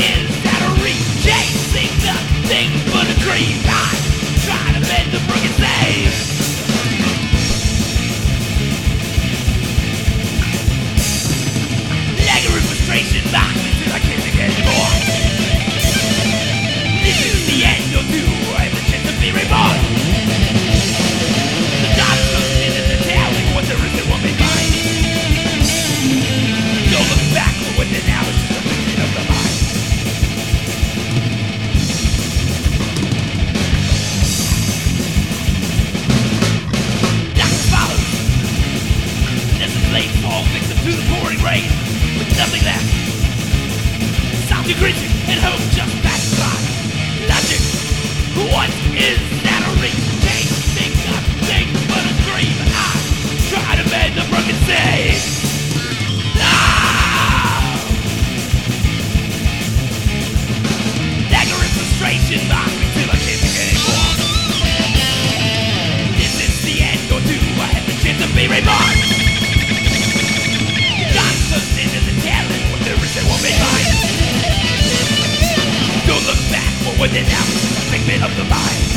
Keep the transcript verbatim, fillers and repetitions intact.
is out of reach, chasing nothing but a dream. I'm trying to bend the broken save. Anger and frustration lock me till I can't take anymore. This is the end or two, I have the chance to be reborn. The dark looks into the telling what there is and what may find. Don't look back for what there now is just a vision of the mind. Darkness follows. As the flames fall victim to the pouring rain. With nothing left, sound decreasing and hope just passes by. Logic, what is that a reach? Chasing nothing but a dream. I try to mend the broken state. Ah! Anger and frustration lock me till I can't take anymore. Is this the end or do I have the chance to be reborn? Into the talent, what there is and what may find. Don't look back for what there now is, a figment of the mind.